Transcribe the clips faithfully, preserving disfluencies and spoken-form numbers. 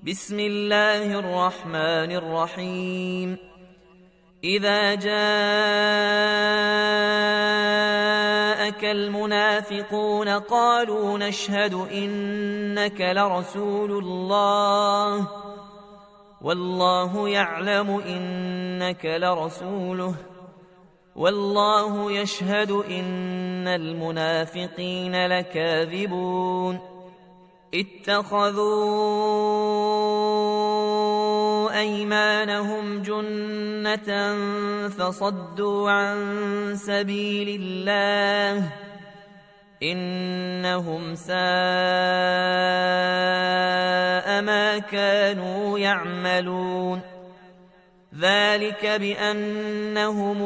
بسم الله الرحمن الرحيم. إذا جاءك المنافقون قالوا نشهد إنك لرسول الله والله يعلم إنك لرسوله والله يشهد إن المنافقين لكاذبون. اتخذوا أيمانهم جنة فصدوا عن سبيل الله إنهم ساء ما كانوا يعملون. ذلك بأنهم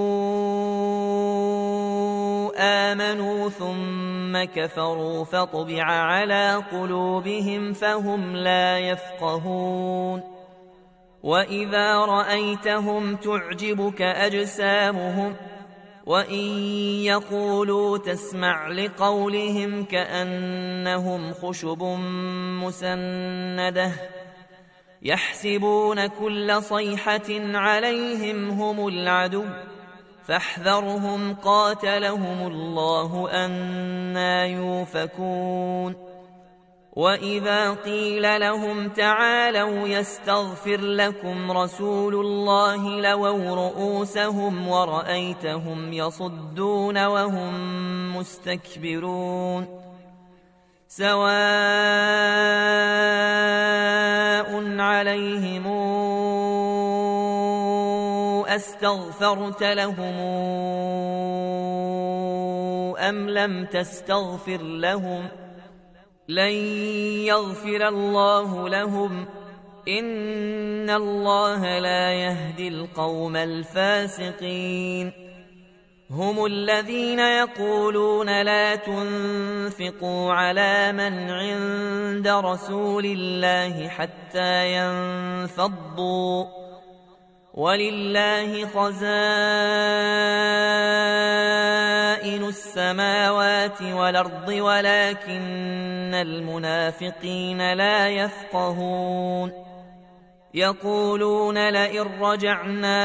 آمنوا ثم كفروا فطبع على قلوبهم فهم لا يفقهون. وإذا رأيتهم تعجبك أجسامهم وإن يقولوا تسمع لقولهم كأنهم خشب مسندة يحسبون كل صيحة عليهم هم العدو فاحذرهم قاتلهم الله أنى يؤفكون. وإذا قيل لهم تعالوا يستغفر لكم رسول الله لووا رؤوسهم ورأيتهم يصدون وهم مستكبرون. سواء عليهم أستغفرت لهم أم لم تستغفر لهم لن يغفر الله لهم إن الله لا يهدي القوم الفاسقين. هم الذين يقولون لا تنفقوا على من عند رسول الله حتى ينفضوا ولله خزائن السماوات والأرض ولكن المنافقين لا يفقهون. يقولون لئن رجعنا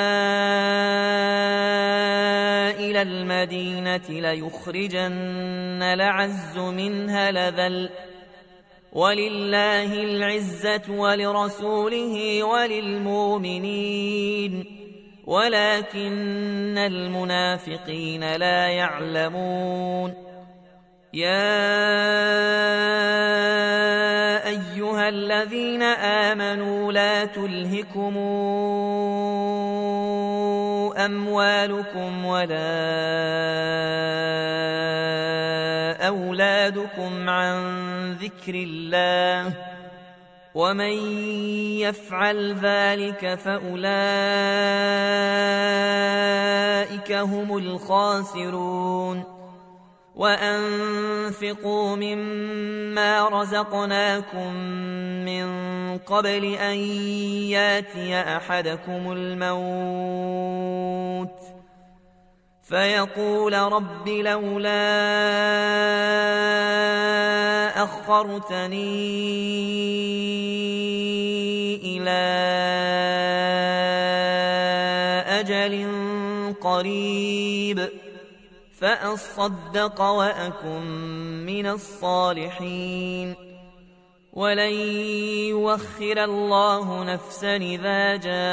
إلى المدينة ليخرجن الأعز منها الأذل ولله العزة ولرسوله وللمؤمنين ولكن المنافقين لا يعلمون. يا أيها الذين آمنوا لا تلهكم أموالكم ولا أولادكم عن ذكر الله ومن يفعل ذلك فأولئك هم الخاسرون. وأنفقوا مما رزقناكم من قبل أن ياتي أحدكم الموت فيقول رب لولا أخرتني إلى أجل قريب فأصدق وأكن من الصالحين ولن يؤخر الله نفسا إذا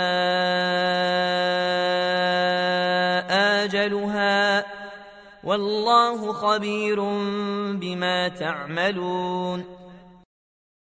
جاء أجلها والله خبير بما تعملون.